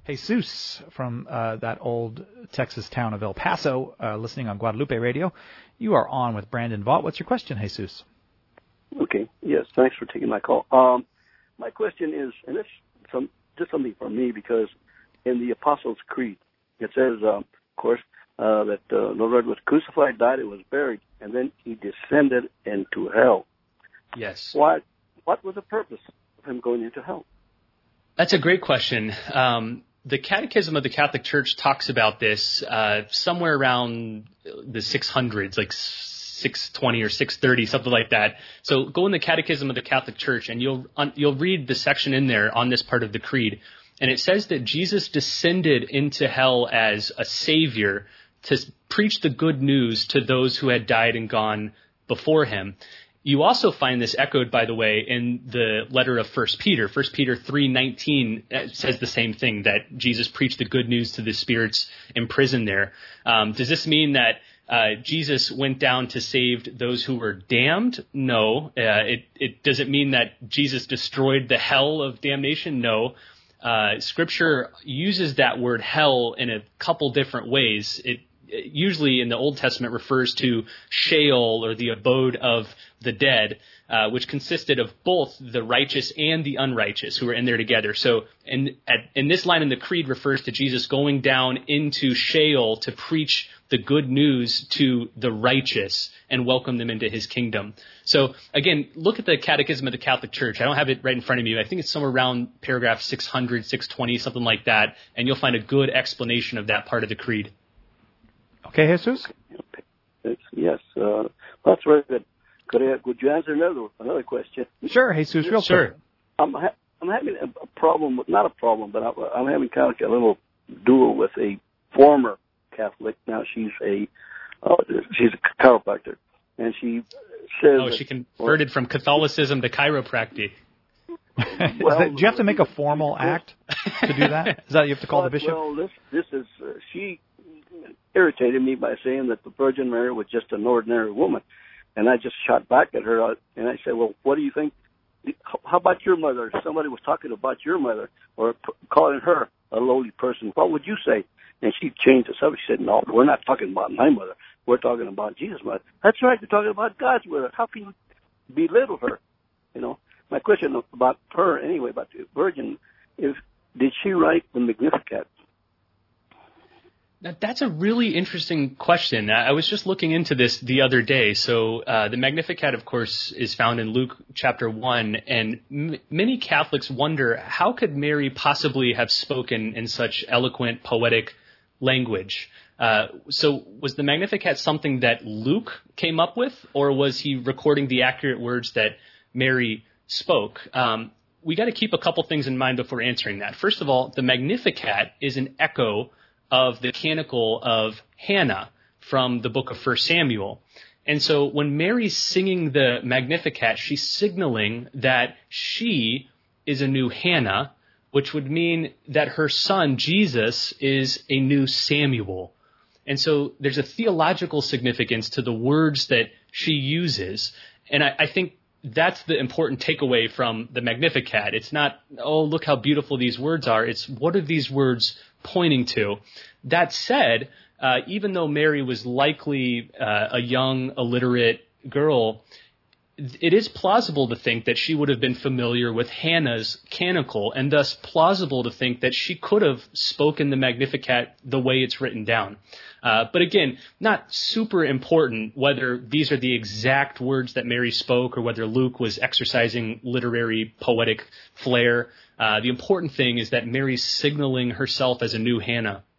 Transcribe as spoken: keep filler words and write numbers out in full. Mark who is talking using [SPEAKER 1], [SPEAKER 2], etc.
[SPEAKER 1] Jesus from uh, that old Texas town of El Paso, uh, listening on Guadalupe Radio. You are on with Brandon Vaught. What's your question, Jesus?
[SPEAKER 2] Okay. Yes. Thanks for taking my call. Um, my question is, and it's some just something for me, because in the Apostles' Creed it says, um, of course, uh, that uh, the Lord was crucified, died, and was buried, and then he descended into hell.
[SPEAKER 3] Yes.
[SPEAKER 2] What What was the purpose of him going into hell?
[SPEAKER 3] That's a great question. Um, the Catechism of the Catholic Church talks about this uh, somewhere around the six hundreds, like six twenty or six thirty, something like that. So go in the Catechism of the Catholic Church, and you'll un- you'll read the section in there on this part of the creed, and it says that Jesus descended into hell as a savior to preach the good news to those who had died and gone before him. You also find this echoed, by the way, in the letter of First Peter. First Peter three nineteen says the same thing, that Jesus preached the good news to the spirits imprisoned there. Um, does this mean that uh, Jesus went down to save those who were damned? No. Uh, it, it does it mean that Jesus destroyed the hell of damnation? No. Uh, Scripture uses that word hell in a couple different ways. It usually in the Old Testament refers to Sheol, or the abode of the dead, uh, which consisted of both the righteous and the unrighteous who were in there together. So in, at, in this line in the creed refers to Jesus going down into Sheol to preach the good news to the righteous and welcome them into his kingdom. So again, look at the Catechism of the Catholic Church. I don't have it right in front of me. I think it's somewhere around paragraph six hundred, six twenty, something like that, and you'll find a good explanation of that part of the creed.
[SPEAKER 1] Okay, Jesus?
[SPEAKER 2] Yes, uh, that's very good. Could, I, could you answer another another question?
[SPEAKER 1] Sure, Jesus, real
[SPEAKER 3] sure.
[SPEAKER 1] quick.
[SPEAKER 2] I'm, ha- I'm having a, a problem, with, not a problem, but I, I'm having kind of a little duel with a former Catholic. Now she's a uh, she's a chiropractor, and she says...
[SPEAKER 3] Oh, she converted well, from Catholicism to chiropractic.
[SPEAKER 1] Well, that, do you have to make a formal act to do that? Is that you have to call
[SPEAKER 2] well,
[SPEAKER 1] the bishop?
[SPEAKER 2] Well, this, this is... Uh, she... irritated me by saying that the Virgin Mary was just an ordinary woman. And I just shot back at her, and I said, well, what do you think? How about your mother? If somebody was talking about your mother or p- calling her a lowly person, what would you say? And she changed the subject. She said, no, we're not talking about my mother. We're talking about Jesus' mother. That's right, we're talking about God's mother. How can you belittle her? You know, my question about her, anyway, about the Virgin, is did she write the Magnificat?
[SPEAKER 3] Now, that's a really interesting question. I was just looking into this the other day. So uh, the Magnificat, of course, is found in Luke chapter one, and m- many Catholics wonder, how could Mary possibly have spoken in such eloquent, poetic language? Uh, so was the Magnificat something that Luke came up with, or was he recording the accurate words that Mary spoke? Um, we got to keep a couple things in mind before answering that. First of all, the Magnificat is an echo of the canticle of Hannah from the book of First Samuel. And so when Mary's singing the Magnificat, she's signaling that she is a new Hannah, which would mean that her son, Jesus, is a new Samuel. And so there's a theological significance to the words that she uses. And I, I think that's the important takeaway from the Magnificat. It's not, oh, look how beautiful these words are. It's, what are these words pointing to? That said, uh, even though Mary was likely uh, a young, illiterate girl, it is plausible to think that she would have been familiar with Hannah's canticle, and thus plausible to think that she could have spoken the Magnificat the way it's written down. Uh, but again, not super important whether these are the exact words that Mary spoke or whether Luke was exercising literary, poetic flair. Uh, the important thing is that Mary's signaling herself as a new Hannah.